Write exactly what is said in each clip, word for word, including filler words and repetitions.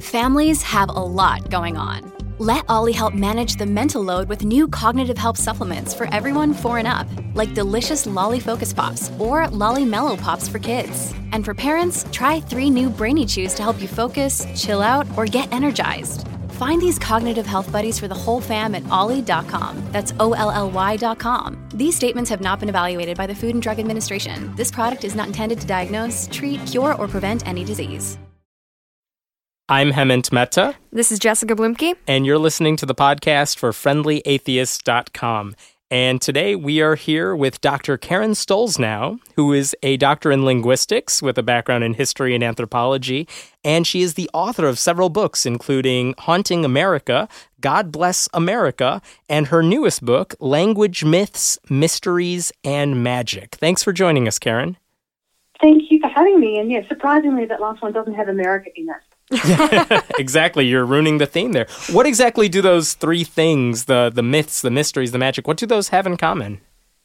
Families have a lot going on. Let Ollie help manage the mental load with new cognitive help supplements for everyone four and up, like delicious Lolly Focus Pops or Lolly Mellow Pops for kids. And for parents, try three new Brainy Chews to help you focus, chill out, or get energized. Find these cognitive health buddies for the whole fam at ollie dot com. That's O L L Y dot com. These statements have not been evaluated by the Food and Drug Administration. This product is not intended to diagnose, treat, cure, or prevent any disease. I'm Hemant Mehta. This is Jessica Blumke. And you're listening to the podcast for friendly atheist dot com. And today we are here with Doctor Karen Stollznow, who is a doctor in linguistics with a background in history and anthropology. And she is the author of several books, including Haunting America, God Bless America, and her newest book, Language Myths, Mysteries, and Magic. Thanks for joining us, Karen. Thank you for having me. And yeah, surprisingly, that last one doesn't have America in it. Exactly. You're ruining the theme there. What exactly do those three things, the the myths, the mysteries, the magic, what do those have in common?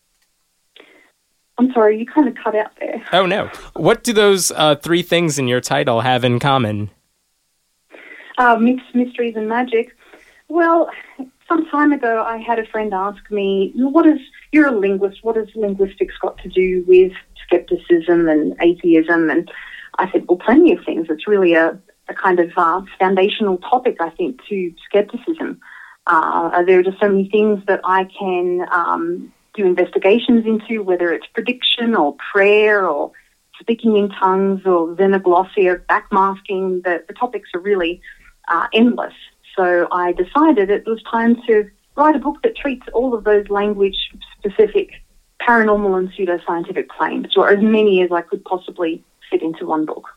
I'm sorry, you kind of cut out there. Oh, no. What do those uh, three things in your title have in common? Uh, myths, mysteries, and magic. Well, some time ago, I had a friend ask me, what is, you're a linguist, what has linguistics got to do with skepticism and atheism? And I said, well, plenty of things. It's really a a kind of uh, foundational topic, I think, to skepticism. Uh, there are just so many things that I can um, do investigations into, whether it's prediction or prayer or speaking in tongues or xenoglossia, backmasking. The, the topics are really uh, endless. So I decided it was time to write a book that treats all of those language-specific paranormal and pseudoscientific claims, or as many as I could possibly fit into one book.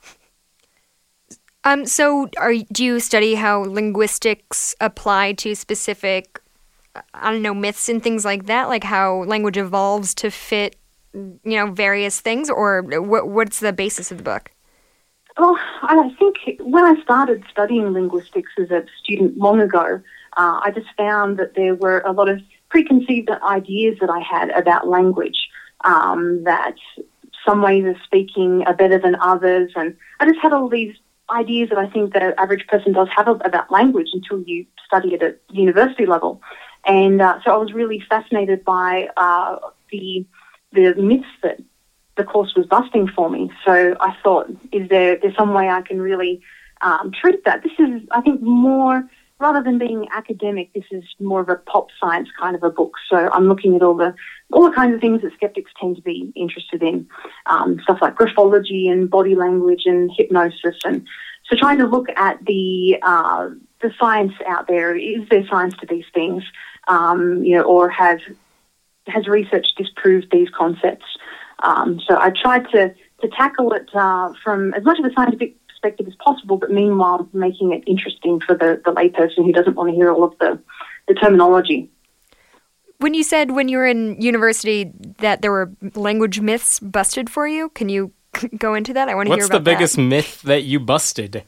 Um, so are, do you study how linguistics apply to specific, I don't know, myths and things like that? Like how language evolves to fit, you know, various things? Or what, what's the basis of the book? Well, I think when I started studying linguistics as a student long ago, uh, I just found that there were a lot of preconceived ideas that I had about language, um, that some ways of speaking are better than others. And I just had all these ideas that I think the average person does have about language until you study it at university level. And uh, so I was really fascinated by uh, the the myths that the course was busting for me. So I thought, is there there's some way I can really um, treat that? This is, I think, more, rather than being academic, this is more of a pop science kind of a book. So I'm looking at all the all the kinds of things that skeptics tend to be interested in, um, stuff like graphology and body language and hypnosis, and so trying to look at the uh, the science out there. Is there science to these things, um, you know, or have has research disproved these concepts? Um, so I tried to to tackle it uh, from as much of a scientific perspective as possible, but meanwhile making it interesting for the, the layperson who doesn't want to hear all of the, the terminology. When you said when you were in university that there were language myths busted for you, can you go into that? I want to What's hear about the biggest that. myth that you busted?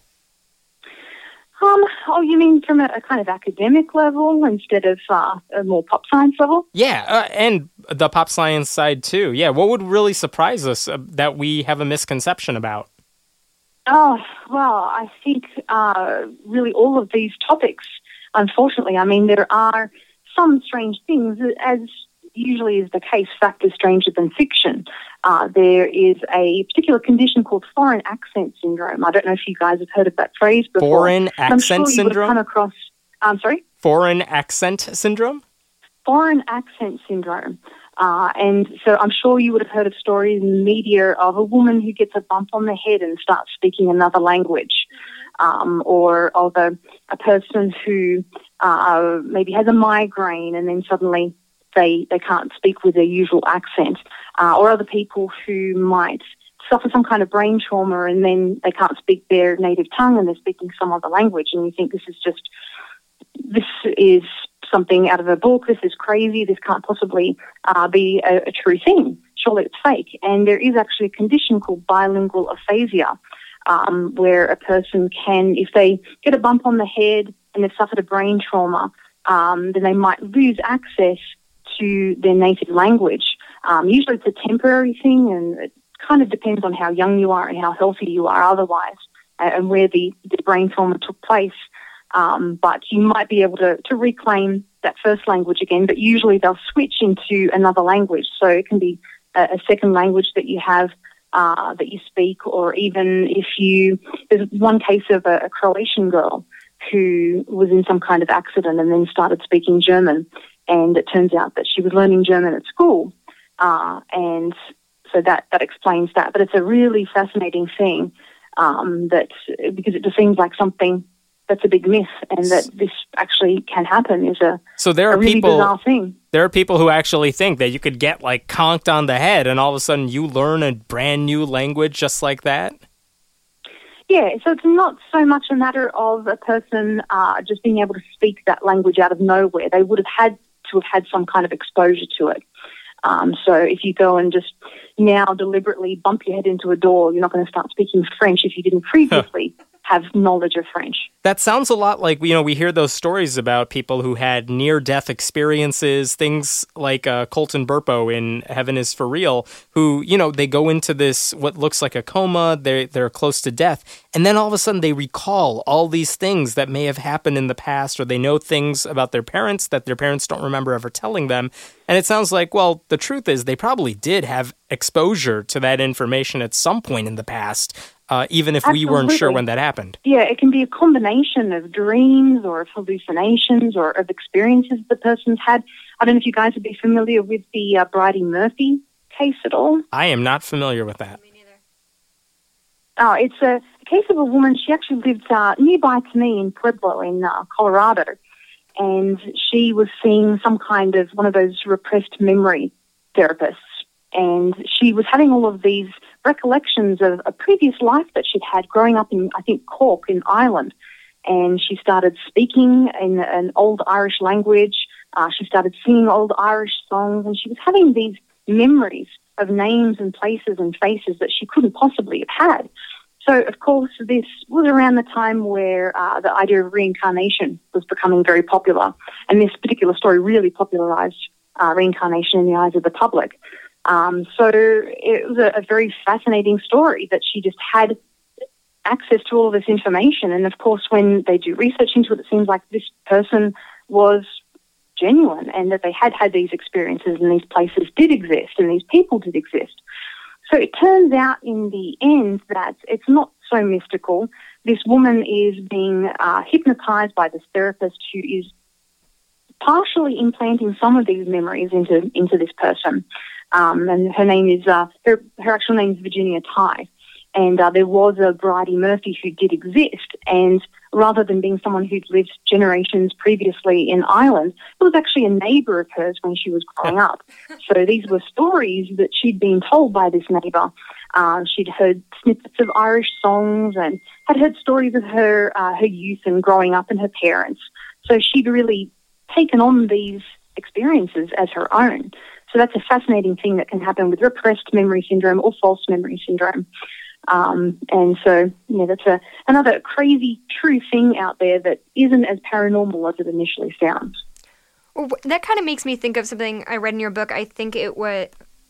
Um, oh, you mean from a, a kind of academic level instead of uh, a more pop science level? Yeah, uh, and the pop science side too. Yeah, what would really surprise us uh, that we have a misconception about? Oh, well, I think uh, really all of these topics, unfortunately, I mean, there are some strange things, as usually is the case, fact is stranger than fiction. Uh, there is a particular condition called foreign accent syndrome. I don't know if you guys have heard of that phrase before. Foreign accent I'm sure you syndrome? would have come across, I'm sorry? Foreign accent syndrome? Foreign accent syndrome. Uh, and so I'm sure you would have heard of stories in the media of a woman who gets a bump on the head and starts speaking another language, um, or of a, a person who uh, maybe has a migraine and then suddenly they, they can't speak with their usual accent, uh, or other people who might suffer some kind of brain trauma and then they can't speak their native tongue and they're speaking some other language, and you think this is just, this is something out of a book, this is crazy, this can't possibly uh, be a, a true thing. Surely it's fake. And there is actually a condition called bilingual aphasia, um, where a person can, if they get a bump on the head and they've suffered a brain trauma, um, then they might lose access to their native language. Um, usually it's a temporary thing, and it kind of depends on how young you are and how healthy you are otherwise. and where the, the brain trauma took place. Um, but you might be able to, to reclaim that first language again, but usually they'll switch into another language. So it can be a, a second language that you have uh, that you speak, or even if you, there's one case of a, a Croatian girl who was in some kind of accident and then started speaking German, and it turns out that she was learning German at school, uh, and so that, that explains that. But it's a really fascinating thing um, that because it just seems like something that's a big myth, and that this actually can happen is a, so there are a really people, bizarre thing. There are people who actually think that you could get like conked on the head and all of a sudden you learn a brand new language just like that? Yeah, so it's not so much a matter of a person uh, just being able to speak that language out of nowhere. They would have had to have had some kind of exposure to it. Um, so if you go and just now deliberately bump your head into a door, you're not going to start speaking French if you didn't previously have knowledge of French. That sounds a lot like, you know, we hear those stories about people who had near-death experiences, things like uh, Colton Burpo in Heaven is for Real, who, you know, they go into this, what looks like a coma, they're, they're close to death, and then all of a sudden they recall all these things that may have happened in the past, or they know things about their parents that their parents don't remember ever telling them. And it sounds like, well, the truth is they probably did have exposure to that information at some point in the past, uh, even if Absolutely. we weren't sure when that happened. Yeah, it can be a combination of dreams or of hallucinations or of experiences the person's had. I don't know if you guys would be familiar with the uh, Bridie Murphy case at all. I am not familiar with that. Me neither. Oh, it's a, a case of a woman. She actually lived uh, nearby to me in Pueblo in uh, Colorado. And she was seeing some kind of one of those repressed memory therapists. And she was having all of these recollections of a previous life that she'd had growing up in, I think, Cork in Ireland. And she started speaking in an old Irish language. Uh, she started singing old Irish songs. And she was having these memories of names and places and faces that she couldn't possibly have had. So, of course, this was around the time where uh, the idea of reincarnation was becoming very popular. And this particular story really popularized uh, reincarnation in the eyes of the public. Um, so it was a, a very fascinating story that she just had access to all of this information. And, of course, when they do research into it, it seems like this person was genuine and that they had had these experiences and these places did exist and these people did exist. So it turns out in the end that it's not so mystical. This woman is being uh, hypnotized by this therapist who is partially implanting some of these memories into into this person. Um, and her name is, uh, her, her actual name is Virginia Tighe. And uh, there was a Bridie Murphy who did exist. And rather than being someone who'd lived generations previously in Ireland, it was actually a neighbour of hers when she was growing up. So these were stories that she'd been told by this neighbour. Uh, she'd heard snippets of Irish songs and had heard stories of her, uh, her youth and growing up and her parents. So she'd really taken on these experiences as her own. So that's a fascinating thing that can happen with repressed memory syndrome or false memory syndrome. Um, and so, you know, that's a, another crazy true thing out there that isn't as paranormal as it initially sounds. Well, that kind of makes me think of something I read in your book. I think it was,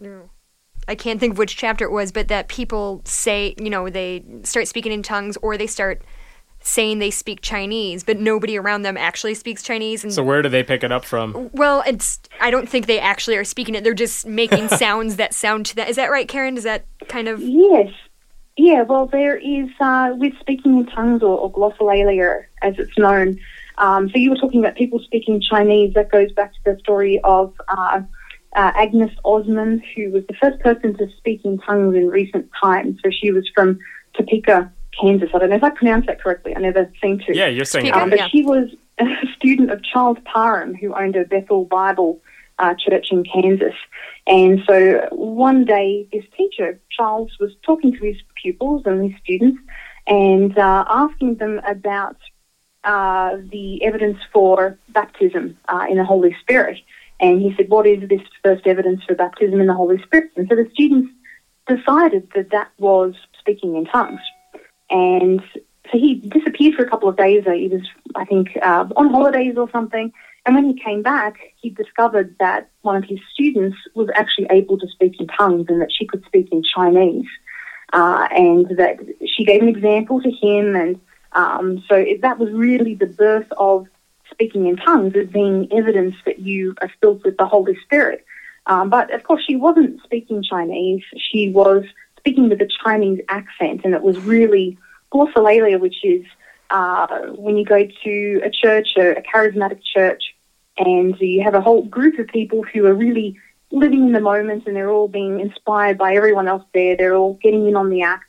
I can't think of which chapter it was, but that people say, you know, they start speaking in tongues or they start saying they speak Chinese, but nobody around them actually speaks Chinese. And so where do they pick it up from? Well, it's I don't think they actually are speaking it. They're just making sounds that sound to that. Is that right, Karen? Is that kind of... Yes. Yeah, well, there is, uh, with speaking in tongues or, or glossolalia, as it's known. Um, so you were talking about people speaking Chinese. That goes back to the story of uh, uh, Agnes Osman, who was the first person to speak in tongues in recent times. So she was from Topeka, Kansas. I don't know if I pronounced that correctly. I never seem to. Yeah, you're saying Topeka, um, But yeah. she was a student of Charles Parham, who owned a Bethel Bible uh, church in Kansas. And so one day, this teacher, Charles, was talking to his pupils and his students and uh, asking them about uh, the evidence for baptism uh, in the Holy Spirit. And he said, what is this first evidence for baptism in the Holy Spirit? And so the students decided that that was speaking in tongues. And so he disappeared for a couple of days. He was, I think, uh, on holidays or something. And when he came back, he discovered that one of his students was actually able to speak in tongues and that she could speak in Chinese. uh, and that she gave an example to him, and um, so it, that was really the birth of speaking in tongues as being evidence that you are filled with the Holy Spirit. Um, but of course, she wasn't speaking Chinese. She was speaking with a Chinese accent, and it was really glossolalia, which is uh, when you go to a church, a, a charismatic church, and you have a whole group of people who are really living in the moment, and they're all being inspired by everyone else there. They're all getting in on the act.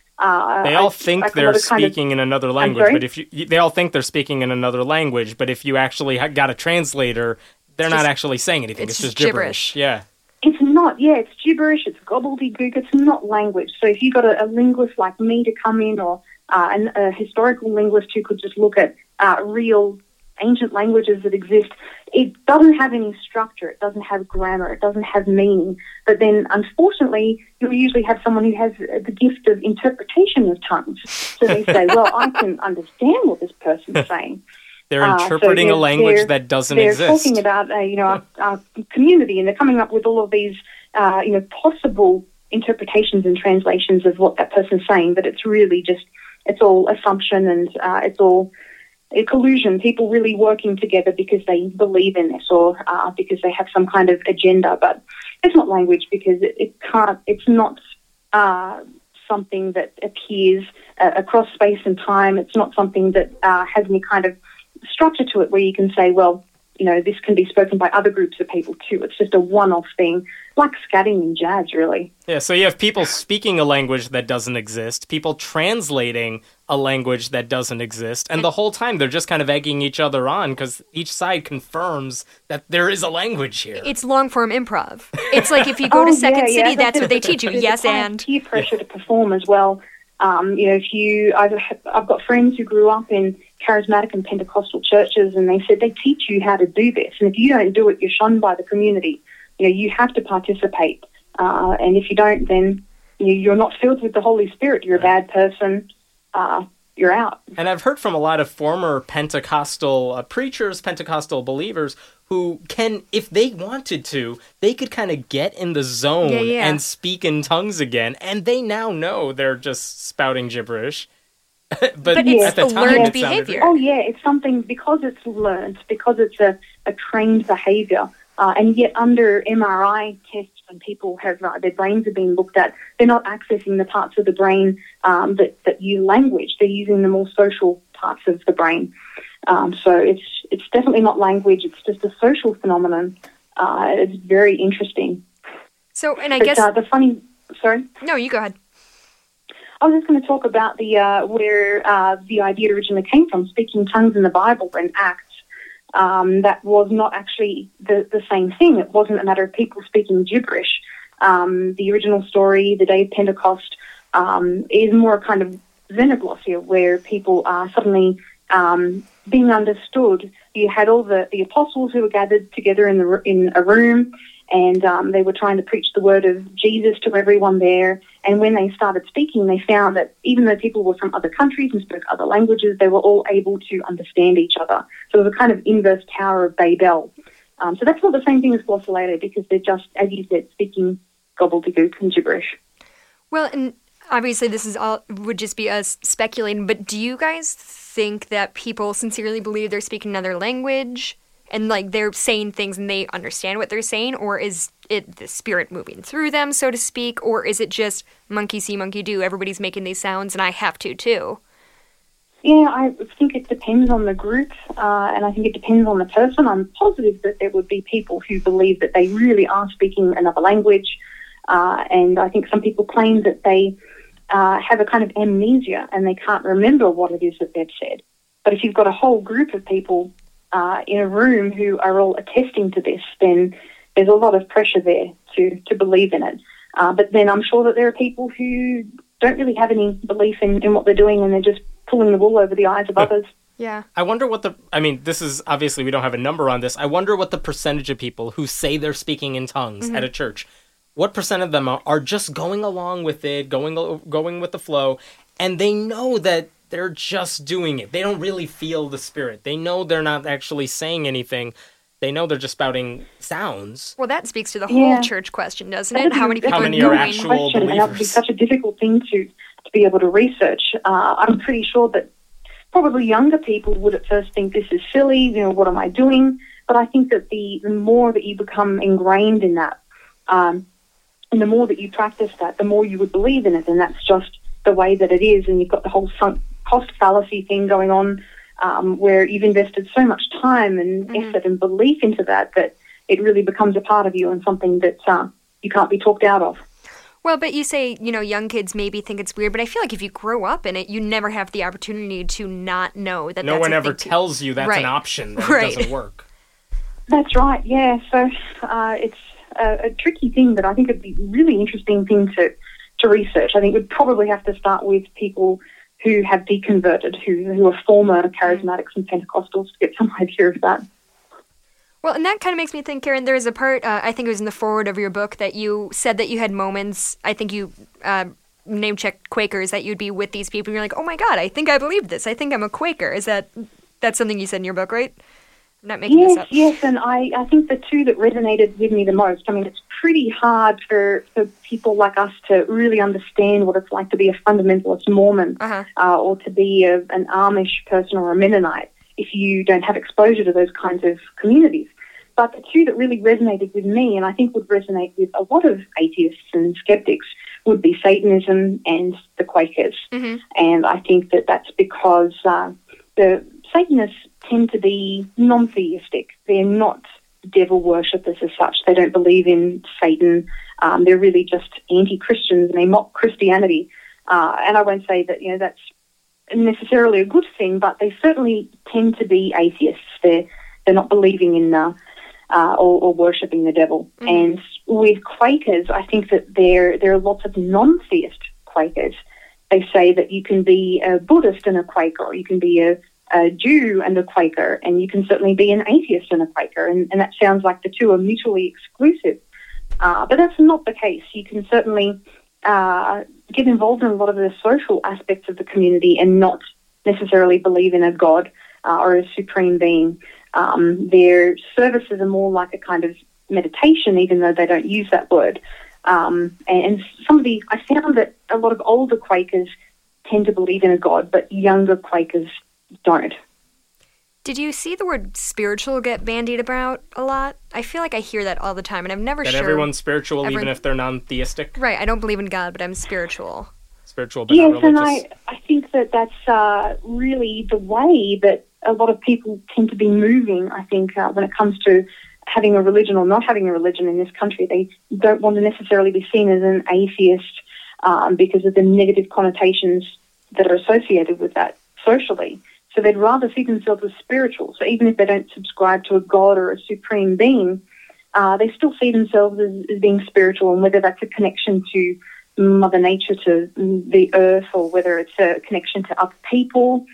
Uh, they all I, think I they're speaking kind of, in another language, but if you, they all think they're speaking in another language, but if you actually got a translator, they're it's not just, actually saying anything. It's, it's just gibberish. gibberish. Yeah. It's not, yeah, it's gibberish, it's gobbledygook, it's not language. So if you've got a, a linguist like me to come in, or uh, an, a historical linguist who could just look at uh, real ancient languages that exist, it doesn't have any structure, it doesn't have grammar, it doesn't have meaning. But then, unfortunately, you'll usually have someone who has the gift of interpretation of tongues. So they say, well, I can understand what this person's saying. They're interpreting uh, so a language that doesn't they're exist. They're talking about, uh, you know, our, our community, and they're coming up with all of these, uh, you know, possible interpretations and translations of what that person's saying, but it's really just, it's all assumption, and uh, it's all a collusion, people really working together because they believe in this, or uh, because they have some kind of agenda. But it's not language, because it, it can't, it's not uh, something that appears uh, across space and time. It's not something that uh, has any kind of structure to it where you can say, well, you know, this can be spoken by other groups of people too. It's just a one-off thing, like scatting in jazz, really. Yeah, so you have people speaking a language that doesn't exist, people translating a language that doesn't exist, and the whole time they're just kind of egging each other on because each side confirms that there is a language here. It's long-form improv. It's like if you go oh, to Second yeah, City, yeah. that's what they teach you. There's Yes, a kind and. Of peer pressure to perform as well. Um, you know, if you, I've, I've got friends who grew up in charismatic and Pentecostal churches, and they said they teach you how to do this. And if you don't do it, you're shunned by the community. You know, you have to participate. Uh, and if you don't, then you, you're not filled with the Holy Spirit. You're a bad person. Uh, you're out. And I've heard from a lot of former Pentecostal uh, preachers, Pentecostal believers, who can, if they wanted to, they could kind of get in the zone yeah, yeah. and speak in tongues again. And they now know they're just spouting gibberish. but, but it's at the a time, learned it behavior. Oh, yeah, it's something, because it's learned, because it's a, a trained behavior. Uh, and yet under M R I tests, when people have, uh, their brains have been looked at, they're not accessing the parts of the brain um, that, that use language. They're using the more social parts of the brain. Um, so it's it's definitely not language. It's just a social phenomenon. Uh, it's very interesting. So, and I but, guess... Uh, the funny... Sorry? No, you go ahead. I was just going to talk about the uh, where uh, the idea originally came from, speaking tongues in the Bible and Acts. Um, that was not actually the, the same thing. It wasn't a matter of people speaking gibberish. Um, the original story, the day of Pentecost, um, is more a kind of xenoglossia, where people are suddenly um, being understood. You had all the, the apostles who were gathered together in the in a room, and um, they were trying to preach the word of Jesus to everyone there. And when they started speaking, they found that even though people were from other countries and spoke other languages, they were all able to understand each other. So it was a kind of inverse Tower of Babel. Um, so that's not the same thing as glossolalia, because they're just, as you said, speaking gobbledygook and gibberish. Well, and obviously this is all would just be us speculating, but do you guys think that people sincerely believe they're speaking another language and like they're saying things and they understand what they're saying, or is it the spirit moving through them, so to speak, or is it just monkey see, monkey do, everybody's making these sounds and I have to too? Yeah, I think it depends on the group, uh, and I think it depends on the person. I'm positive that there would be people who believe that they really are speaking another language, uh, and I think some people claim that they uh, have a kind of amnesia and they can't remember what it is that they've said. But if you've got a whole group of people uh, in a room who are all attesting to this, then there's a lot of pressure there to, to believe in it. Uh, but then I'm sure that there are people who don't really have any belief in, in what they're doing, and they're just pulling the wool over the eyes of others. Yeah. I wonder what the, I mean, this is, obviously we don't have a number on this. I wonder what the percentage of people who say they're speaking in tongues mm-hmm. at a church, what percent of them are, are just going along with it, going going with the flow, and they know that they're just doing it. They don't really feel the Spirit. They know they're not actually saying anything. They know they're just spouting sounds. Well, that speaks to the Yeah. whole church question, doesn't That it? is How a- many that's people How are many are going? actual question, and that would be believers? such a difficult thing to, to be able to research. Uh, I'm pretty sure that probably younger people would at first think this is silly, you know, what am I doing? But I think that the, the more that you become ingrained in that, um, and the more that you practice that, the more you would believe in it, and that's just the way that it is. And you've got the whole sunk cost fallacy thing going on, um, where you've invested so much time and Mhm. effort and belief into that that it really becomes a part of you and something that uh, you can't be talked out of. Well, but you say, you know, young kids maybe think it's weird, but I feel like if you grow up in it, you never have the opportunity to not know that No that's one a ever thing too. tells you that's Right. an option, that Right. it doesn't work. That's right, yeah. So uh, it's a, a tricky thing, but I think it'd be a really interesting thing to, to research. I think we'd probably have to start with people who have deconverted, who, who are former charismatics and Pentecostals, to get some idea of that. Well, and that kind of makes me think, Karen, there's a part, uh, I think it was in the foreword of your book, that you said that you had moments, I think you uh, name-checked Quakers, that you'd be with these people, and you're like, oh my God, I think I believe this. I think I'm a Quaker. Is that, that's something you said in your book, right? I'm not making this Yes, up. yes, and I, I think the two that resonated with me the most, I mean, it's pretty hard for, for people like us to really understand what it's like to be a fundamentalist Mormon Uh-huh. uh, or to be a, an Amish person or a Mennonite if you don't have exposure to those kinds of communities. But the two that really resonated with me, and I think would resonate with a lot of atheists and skeptics, would be Satanism and the Quakers. Mm-hmm. And I think that that's because uh, the Satanists tend to be non-theistic. They're not devil worshippers as such. They don't believe in Satan. Um, they're really just anti-Christians, and they mock Christianity. Uh, and I won't say that, you know, that's necessarily a good thing, but they certainly tend to be atheists. They're, they're not believing in uh, uh, or, or worshipping the devil. Mm-hmm. And with Quakers, I think that there, there are lots of non-theist Quakers. They say that you can be a Buddhist and a Quaker, or you can be a a Jew and a Quaker, and you can certainly be an atheist and a Quaker, and, and that sounds like the two are mutually exclusive. Uh, but that's not the case. You can certainly uh, get involved in a lot of the social aspects of the community and not necessarily believe in a God uh, or a supreme being. Um, their services are more like a kind of meditation, even though they don't use that word. Um, and, and some of the, I found that a lot of older Quakers tend to believe in a God, but younger Quakers don't. Did you see the word spiritual get bandied about a lot? I feel like I hear that all the time, and I'm never That sure. everyone's spiritual, Everyone- even if they're non-theistic. Right, I don't believe in God, but I'm spiritual. Spiritual, but Yes, not and religious. I, I think that that's uh, really the way that a lot of people tend to be moving, I think, uh, when it comes to having a religion or not having a religion in this country. They don't want to necessarily be seen as an atheist um, because of the negative connotations that are associated with that socially. So they'd rather see themselves as spiritual. So even if they don't subscribe to a God or a supreme being, uh, they still see themselves as, as being spiritual, and whether that's a connection to Mother Nature, to the earth, or whether it's a connection to other people,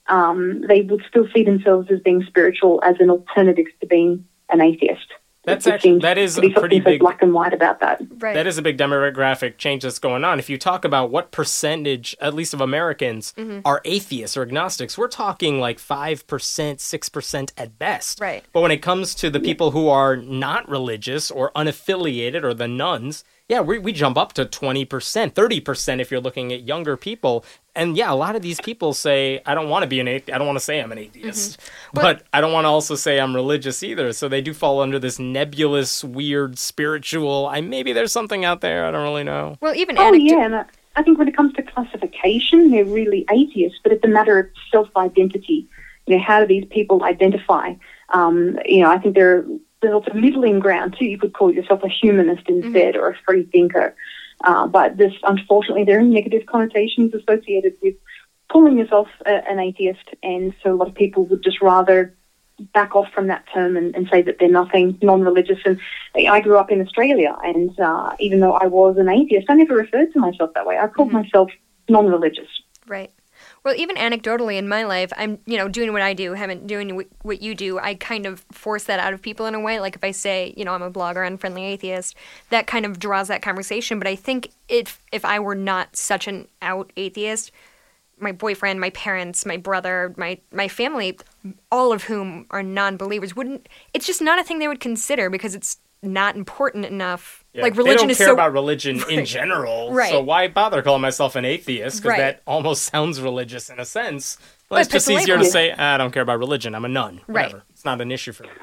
um, they would still see themselves as being spiritual as an alternative to being an atheist. That's It actually, seems that is to be a pretty something so big... black and white about that. Right. That is a big demographic change that's going on. If you talk about what percentage, at least of Americans, Mm-hmm. are atheists or agnostics, we're talking like five percent, six percent at best. Right. But when it comes to the people who are not religious or unaffiliated, or the nuns, yeah, we, we jump up to twenty percent, thirty percent if you're looking at younger people. And yeah, a lot of these people say, I don't want to be an atheist. I don't want to say I'm an atheist. Mm-hmm. But I don't want to also say I'm religious either. So they do fall under this nebulous, weird, spiritual, I maybe there's something out there. I don't really know. Well, even Oh, anecdo- yeah, and I- I think when it comes to classification, they're really atheists, but it's a matter of self-identity. You know, how do these people identify? Um, you know, I think there, there's also middling ground, too. You could call yourself a humanist instead, or a free thinker. Uh, but this, unfortunately, there are negative connotations associated with calling yourself a, an atheist, and so a lot of people would just rather back off from that term and, and say that they're nothing, non-religious. And I grew up in Australia, and uh, even though I was an atheist, I never referred to myself that way. I called Mm-hmm. myself non-religious. Right. Well, even anecdotally in my life, I'm, you know, doing what I do, haven't doing wh- what you do. I kind of force that out of people in a way. Like if I say, you know, I'm a blogger on Friendly Atheist, that kind of draws that conversation. But I think if if I were not such an out atheist, my boyfriend, my parents, my brother, my my family, all of whom are non-believers, wouldn't. It's just not a thing they would consider because it's not important enough. Yeah, like religion they don't is care so, about religion right, in general, right. so why bother calling myself an atheist? Because right. that almost sounds religious in a sense. Well, it's just it's easier to label. say, ah, I don't care about religion. I'm a nun. Whatever. Right. It's not an issue for me.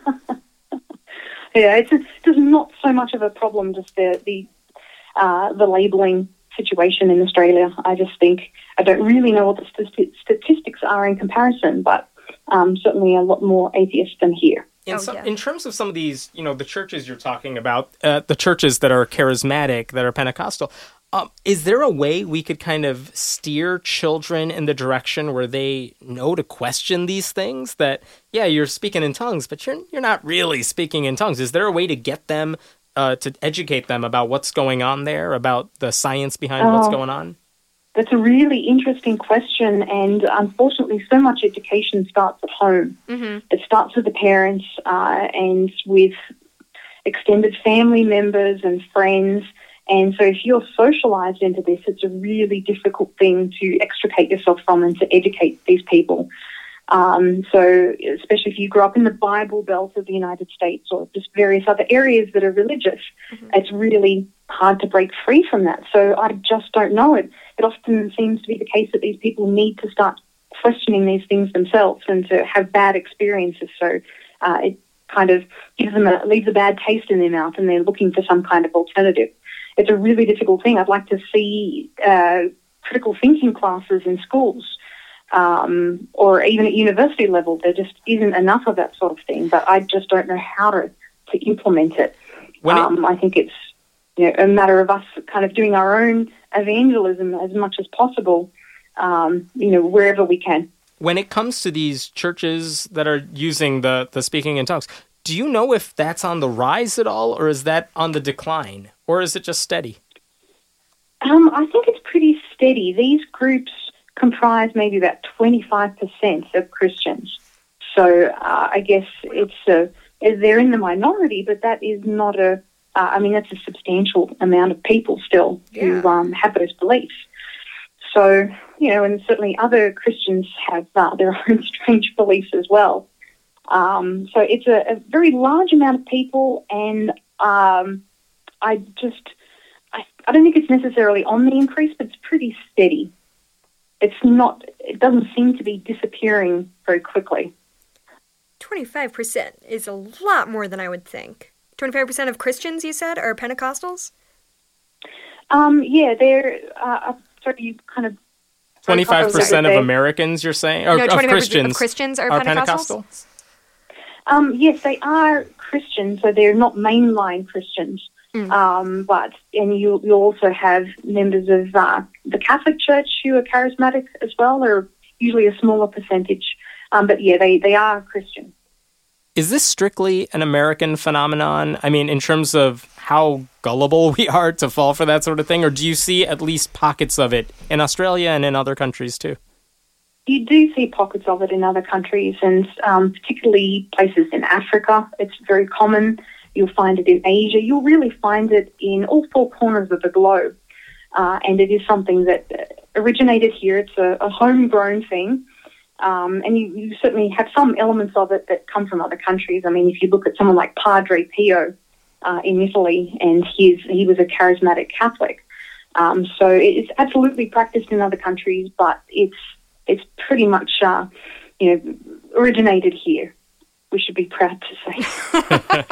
Yeah, it's just not so much of a problem, just the the, uh, the labelling situation in Australia. I just think, I don't really know what the st- statistics are in comparison, but um, certainly a lot more atheists than here. In, Oh, some, yeah. in terms of some of these, you know, the churches you're talking about, uh, the churches that are charismatic, that are Pentecostal, um, is there a way we could kind of steer children in the direction where they know to question these things? That, yeah, you're speaking in tongues, but you're you're not really speaking in tongues. Is there a way to get them, uh, to educate them about what's going on there, about the science behind what's Oh. going on? That's a really interesting question, and unfortunately, so much education starts at home. Mm-hmm. It starts with the parents uh, and with extended family members and friends. And so if you're socialized into this, it's a really difficult thing to extricate yourself from and to educate these people. Um, so especially if you grew up in the Bible Belt of the United States or just various other areas that are religious, mm-hmm. it's really hard to break free from that. So I just don't know. It, it often seems to be the case that these people need to start questioning these things themselves and to have bad experiences. So uh, it kind of gives them a, leaves a bad taste in their mouth and they're looking for some kind of alternative. It's a really difficult thing. I'd like to see uh, critical thinking classes in schools. Um, or even at university level, there just isn't enough of that sort of thing. But I just don't know how to, to implement it. When it um, I think it's you know, a matter of us kind of doing our own evangelism as much as possible, um, you know, wherever we can. When it comes to these churches that are using the, the speaking in tongues, do you know if that's on the rise at all, or is that on the decline, or is it just steady? Um, I think it's pretty steady. These groups comprise maybe about twenty-five percent of Christians. So uh, I guess it's a, they're in the minority, but that is not a, uh, I mean, that's a substantial amount of people still Yeah. who um, have those beliefs. So, you know, and certainly other Christians have uh, their own strange beliefs as well. Um, so it's a, a very large amount of people, and um, I just, I, I don't think it's necessarily on the increase, but it's pretty steady. It's not, it doesn't seem to be disappearing very quickly. twenty-five percent is a lot more than I would think. twenty-five percent of Christians, you said, are Pentecostals? Um, yeah, they're, uh, sorry, you kind of... twenty-five percent of They- Americans, you're saying? Or No, of twenty-five percent Christians, of Christians are, are Pentecostals? Pentecostal? Um, yes, they are Christians, so they're not mainline Christians. Mm. Um, but, and you, you also have members of uh, the Catholic Church who are charismatic as well. They're usually a smaller percentage. Um, but yeah, they, they are Christian. Is this strictly an American phenomenon? I mean, in terms of how gullible we are to fall for that sort of thing, or do you see at least pockets of it in Australia and in other countries too? You do see pockets of it in other countries, and um, particularly places in Africa. It's very common. You'll find it in Asia. You'll really find it in all four corners of the globe. Uh, and it is something that originated here. It's a, a homegrown thing. Um, and you, you certainly have some elements of it that come from other countries. I mean, if you look at someone like Padre Pio uh, in Italy, and his, he was a charismatic Catholic. Um, so it's absolutely practiced in other countries, but it's it's pretty much, uh, you know, originated here. We should be proud to say.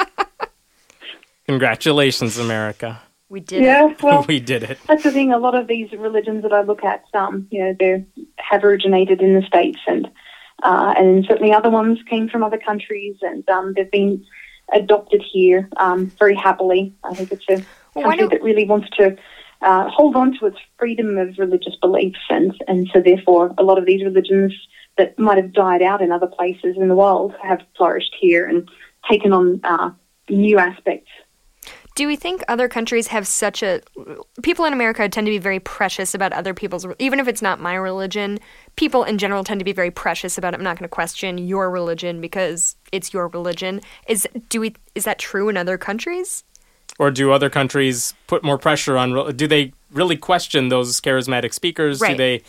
Congratulations, America. We did Yeah, it. well, We did it. that's the thing. A lot of these religions that I look at, um, you know, they have originated in the States, and uh, and certainly other ones came from other countries, and um, they've been adopted here um, very happily. I think it's a Well, why country don't- that really wants to uh, hold on to its freedom of religious beliefs, and, and so therefore a lot of these religions that might have died out in other places in the world have flourished here and taken on uh, new aspects. Do we think other countries have such a... People in America tend to be very precious about other people's... Even if it's not my religion, people in general tend to be very precious about it. I'm not going to question your religion because it's your religion. Is do we? Is that true in other countries? Or do other countries put more pressure on... Do they really question those charismatic speakers? Do Right. they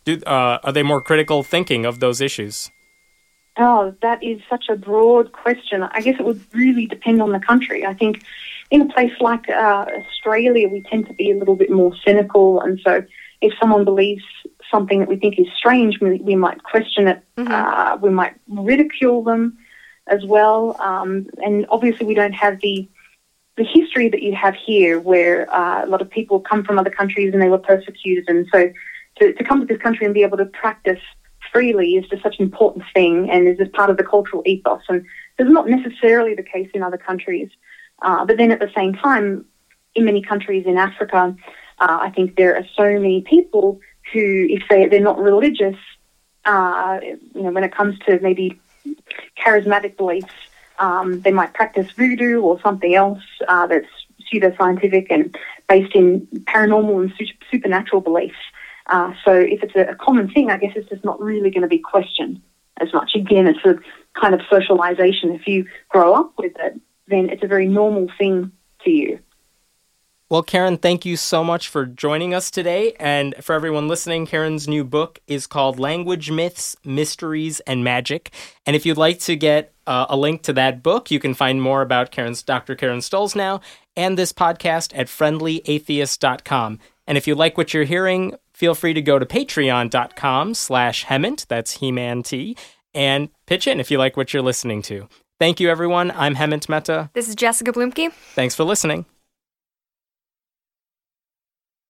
Do, uh, are they more critical thinking of those issues? Oh, that is such a broad question. I guess it would really depend on the country. I think in a place like uh, Australia, we tend to be a little bit more cynical, and so if someone believes something that we think is strange, we, we might question it. Mm-hmm. Uh, we might ridicule them as well. Um, and obviously we don't have the the history that you have here, where uh, a lot of people come from other countries and they were persecuted. And so to, to come to this country and be able to practice freely is just such an important thing and is just part of the cultural ethos. And this is not necessarily the case in other countries. Uh, but then at the same time, in many countries in Africa, uh, I think there are so many people who, if they, they're not religious, uh, you know, when it comes to maybe charismatic beliefs, um, they might practice voodoo or something else uh, that's pseudoscientific and based in paranormal and su- supernatural beliefs. Uh, so if it's a, a common thing, I guess it's just not really going to be questioned as much. Again, it's a kind of socialization. If you grow up with it, then it's a very normal thing to you. Well, Karen, thank you so much for joining us today. And for everyone listening, Karen's new book is called Language Myths, Mysteries, and Magic. And if you'd like to get uh, a link to that book, you can find more about Karen's Doctor Karen Stollznow and this podcast at friendly atheist dot com. And if you like what you're hearing, feel free to go to patreon.com slash Hemant, that's He-Man T, and pitch in if you like what you're listening to. Thank you, everyone. I'm Hemant Mehta. This is Jessica Blumke. Thanks for listening.